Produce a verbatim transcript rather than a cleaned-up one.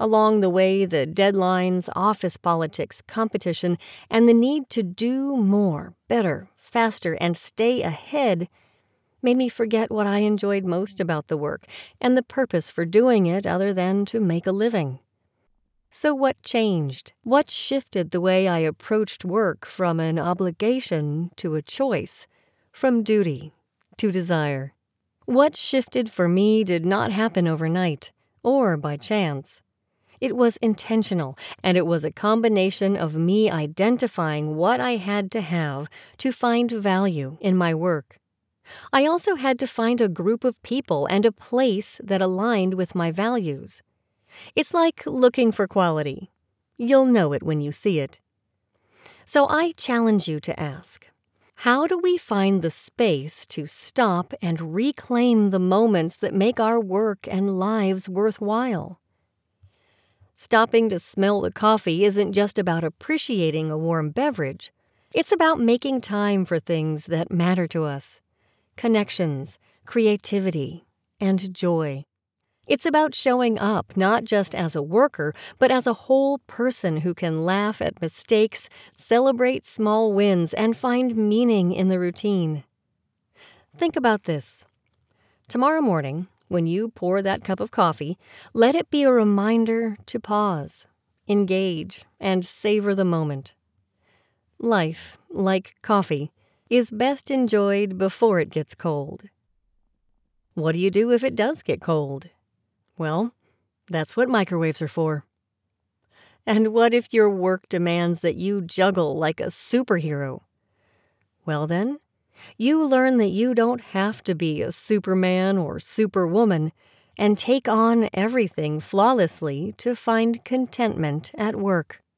Along the way, the deadlines, office politics, competition, and the need to do more, better, faster, and stay ahead made me forget what I enjoyed most about the work and the purpose for doing it other than to make a living. So what changed? What shifted the way I approached work from an obligation to a choice, from duty to desire? What shifted for me did not happen overnight or by chance. It was intentional, and it was a combination of me identifying what I had to have to find value in my work. I also had to find a group of people and a place that aligned with my values. It's like looking for quality. You'll know it when you see it. So I challenge you to ask, how do we find the space to stop and reclaim the moments that make our work and lives worthwhile? Stopping to smell the coffee isn't just about appreciating a warm beverage. It's about making time for things that matter to us. Connections, creativity, and joy. It's about showing up not just as a worker, but as a whole person who can laugh at mistakes, celebrate small wins, and find meaning in the routine. Think about this. Tomorrow morning, when you pour that cup of coffee, let it be a reminder to pause, engage, and savor the moment. Life, like coffee, is best enjoyed before it gets cold. What do you do if it does get cold? Well, that's what microwaves are for. And what if your work demands that you juggle like a superhero? Well then, you learn that you don't have to be a Superman or Superwoman and take on everything flawlessly to find contentment at work.